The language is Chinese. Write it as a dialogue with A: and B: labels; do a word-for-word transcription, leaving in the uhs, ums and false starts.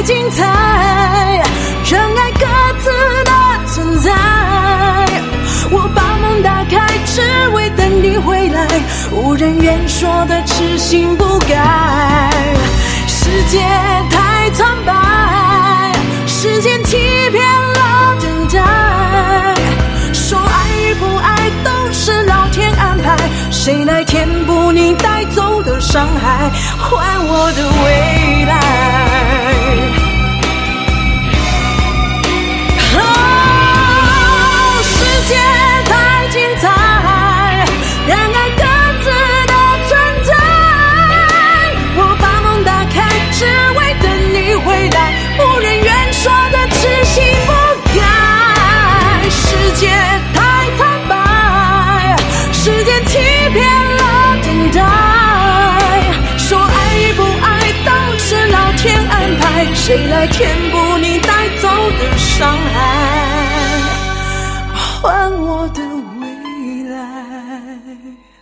A: 精彩，让爱各自的存在。我把门打开，只为等你回来，无人愿说的痴心不改。世界太苍白，时间欺骗了等待，说爱与不爱都是老天安排，谁来填补你带走的伤害，还我的未来。哦，世界太精彩，让爱各自的存在。我把梦打开，只为等你回来，无人愿说的痴心不改。世界太苍白，时间欺骗了等待，说爱与不爱都是老天安排，谁来填补你带走的伤害，还我的未来。